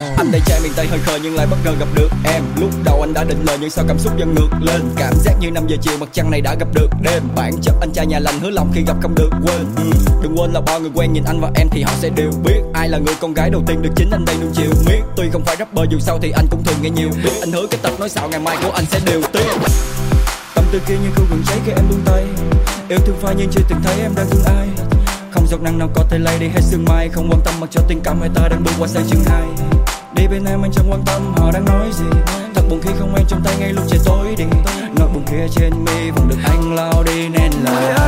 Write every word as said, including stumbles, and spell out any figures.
Anh đây trai miền Tây hơi khờ nhưng lại bất ngờ gặp được em. Lúc đầu anh đã định lời nhưng sao cảm xúc dần ngược lên. Cảm giác như năm giờ chiều mặt trăng này đã gặp được đêm. Bản chất anh trai nhà lành hứa lòng khi gặp không được quên. ừ. Đừng quên là bao người quen nhìn anh và em thì họ sẽ đều biết ai là người con gái đầu tiên được chính anh đây nuông chiều miết. Tuy không phải rapper dù sao thì anh cũng thường nghe nhiều biết. Anh hứa cái tập nói xạo ngày mai của anh sẽ điều tiết. Tâm tư kia như khu vườn cháy khi em buông tay. Yêu thương phai nhưng chưa từng thấy em đang thương ai. Không giọt nắng nào có thể lay đi hết sương mai. Không quan tâm mặc cho tình cảm hai ta đang bước qua sang chương hai. Đi bên em anh chẳng quan tâm họ đang nói gì. Thật buồn khi không em trong tay ngay lúc trời tối đi. Nỗi buồn kia trên mi vẫn được anh lao đi nên là